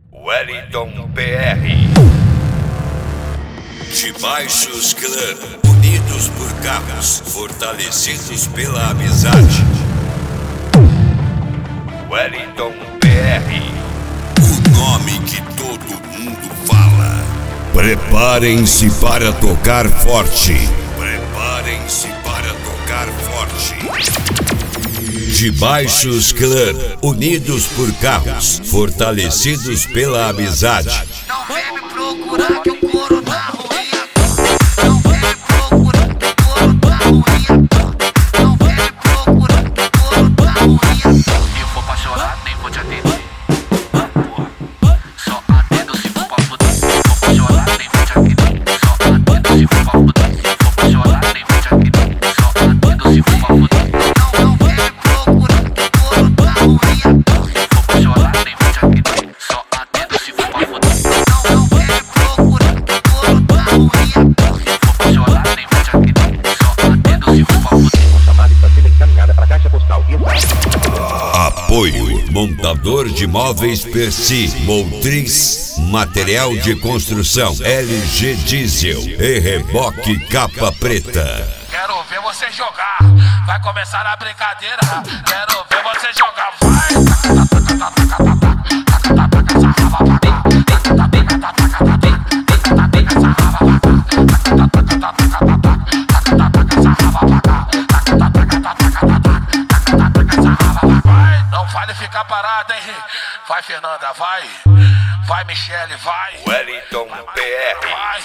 Wellington PR. De Baixos Clã, unidos por carros, fortalecidos pela amizade. Wellington PR. O nome que todo mundo fala. Preparem-se para tocar forte. Preparem-se para tocar forte. De Baixos Clã, unidos por carros, fortalecidos pela amizade. Não vem me procurar que o couro tá ruim. Não vem me procurar que o couro tá ruim. Não vem me procurar que o couro tá ruim. Se for pra chorar, nem vou te atender. Só atendo se for pra fuder. Se for pra chorar, nem vou te atender. Só atendo se for pra fuder. Se for pra chorar, nem vou te atender. Só atendo se for pra fuder. Não vem me procurar que o couro tá ruim. Se for pra chorar, nem vou te atender. Só atendo se for pra fuder. Não vem me procurar que o couro tá ruim. Se for pra chorar, nem vou te atender. Só atendo se for pra fuder. Chamada está sendo encaminhada para a caixa postal. Apoio: montador de móveis Percy, Motriz, material de construção LG Diesel e reboque capa preta. Quero ver você jogar, vai começar a brincadeira. Quero ver você jogar, vai. Não vale ficar parado, hein? Vai, Fernanda, vai. Vai, Michele, vai. Wellington PR.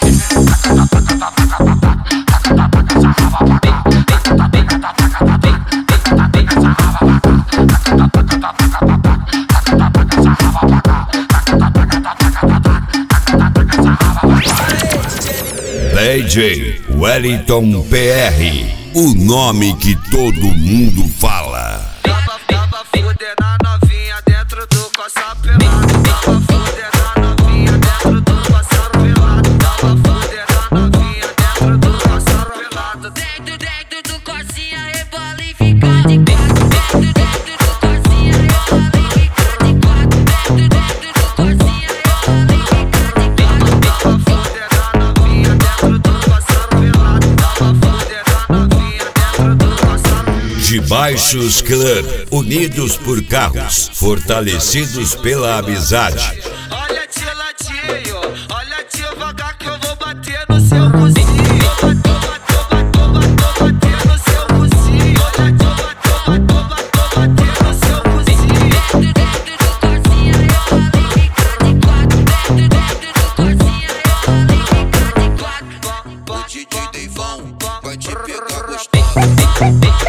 DJ Wellington PR, o nome que todo mundo fala. Tava fudendo a novinha dentro do coça pelado. Tava fudendo a novinha dentro do coça pelado. Tava fudendo a novinha dentro do coça pelado. Dentro do cocinha, rebola e fica de quatro. Dentro do cocinha, rebola e fica de quatro. Dentro do cocinha, rebola e fica de quatro. Tava fudendo a novinha dentro do coça pelado. Tava fudendo a novinha dentro do coça pelado. De Baixos Clã, unidos por carros, fortalecidos pela amizade. Olha tio ladinho, olha tio vagar que eu vou bater no seu cozinho. Bater no seu cozinho. Olha tio bater no seu cozinho. Dentro do cocinha, rebola e fica de quatro. Dentro do cocinha, rebola e fica de quatro. O DJ Deivão vai te pegar gostoso.